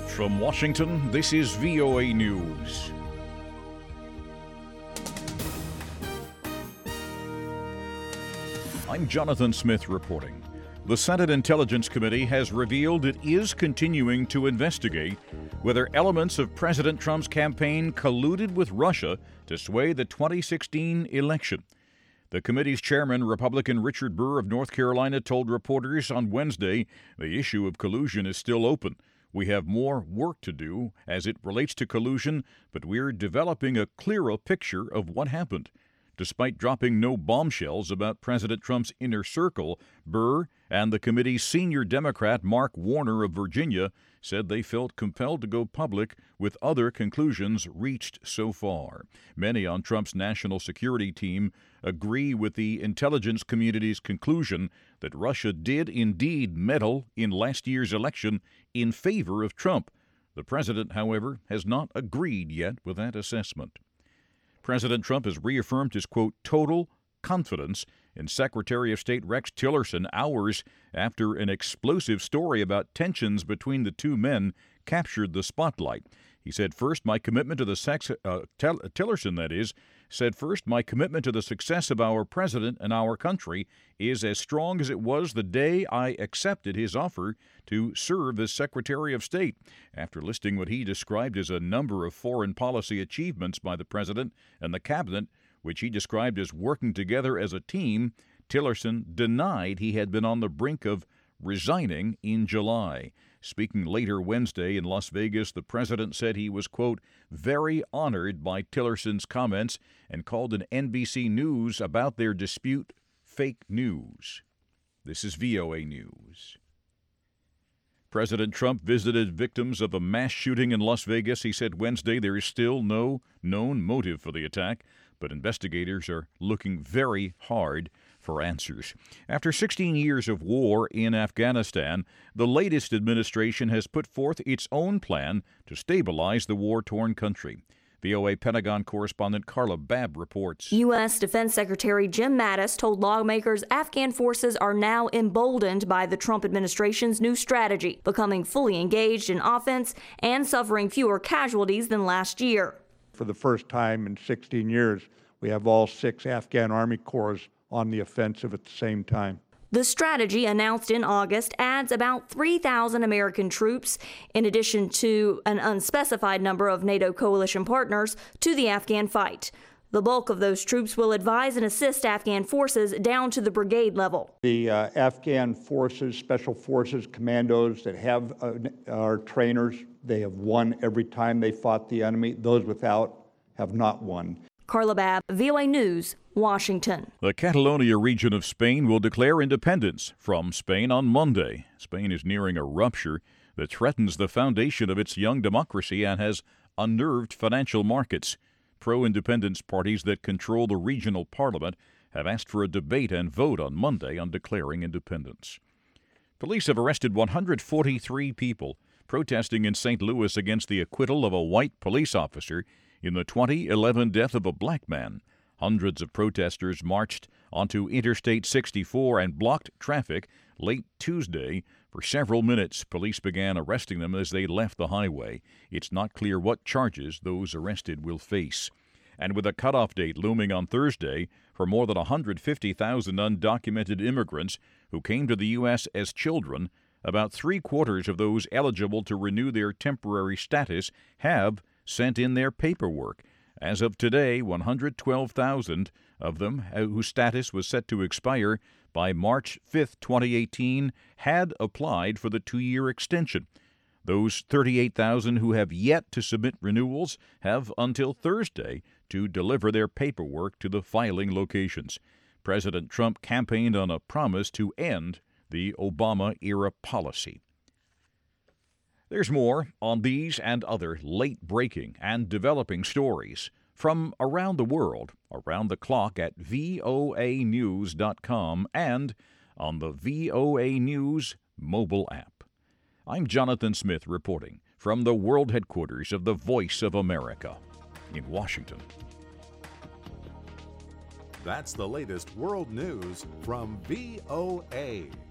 From Washington, this is VOA News. I'm Jonathan Smith reporting. The Senate Intelligence Committee has revealed it is continuing to investigate whether elements of President Trump's campaign colluded with Russia to sway the 2016 election. The committee's chairman, Republican Richard Burr of North Carolina, told reporters on Wednesday the issue of collusion is still open. We have more work to do as it relates to collusion, but we're developing a clearer picture of what happened. Despite dropping no bombshells about President Trump's inner circle, Burr and the committee's senior Democrat, Mark Warner of Virginia, said they felt compelled to go public with other conclusions reached so far. Many on Trump's national security team agree with the intelligence community's conclusion that Russia did indeed meddle in last year's election in favor of Trump. The president, however, has not agreed yet with that assessment. President Trump has reaffirmed his, quote, total confidence in Secretary of State Rex Tillerson hours after an explosive story about tensions between the two men captured the spotlight. He said, first, my commitment to the Tillerson, that is, said, first, my commitment to the success of our president and our country is as strong as it was the day I accepted his offer to serve as Secretary of State. After listing what he described as a number of foreign policy achievements by the president and the cabinet, which he described as working together as a team, Tillerson denied he had been on the brink of resigning in July. Speaking later Wednesday in Las Vegas, the president said he was, quote, very honored by Tillerson's comments and called an NBC News about their dispute fake news. This is VOA News. President Trump visited victims of a mass shooting in Las Vegas. He said Wednesday there is still no known motive for the attack, but investigators are looking very hard for answers. After 16 years of war in Afghanistan, the latest administration has put forth its own plan to stabilize the war-torn country. VOA Pentagon correspondent Carla Babb reports. U.S. Defense Secretary Jim Mattis told lawmakers Afghan forces are now emboldened by the Trump administration's new strategy, becoming fully engaged in offense and suffering fewer casualties than last year. For the first time in 16 years, we have all 6 Afghan Army Corps on the offensive at the same time. The strategy, announced in August, adds about 3,000 American troops, in addition to an unspecified number of NATO coalition partners, to the Afghan fight. The bulk of those troops will advise and assist Afghan forces down to the brigade level. The Afghan forces, special forces, commandos that have our trainers, they have won every time they fought the enemy. Those without have not won. Carla Babb, VOA News, Washington. The Catalonia region of Spain will declare independence from Spain on Monday. Spain is nearing a rupture that threatens the foundation of its young democracy and has unnerved financial markets. Pro-independence parties that control the regional parliament have asked for a debate and vote on Monday on declaring independence. Police have arrested 143 people protesting in St. Louis against the acquittal of a white police officer in the 2011 death of a black man. Hundreds of protesters marched onto Interstate 64 and blocked traffic late Tuesday for several minutes. Police began arresting them as they left the highway. It's not clear what charges those arrested will face. And with a cutoff date looming on Thursday for more than 150,000 undocumented immigrants who came to the U.S. as children, about 3/4 of those eligible to renew their temporary status have sent in their paperwork. As of today, 112,000 of them whose status was set to expire by March 5, 2018, had applied for the 2-year extension. Those 38,000 who have yet to submit renewals have until Thursday to deliver their paperwork to the filing locations. President Trump campaigned on a promise to end the Obama-era policy. There's more on these and other late-breaking and developing stories from around the world, around the clock at voanews.com and on the VOA News mobile app. I'm Jonathan Smith reporting from the world headquarters of the Voice of America in Washington. That's the latest world news from VOA.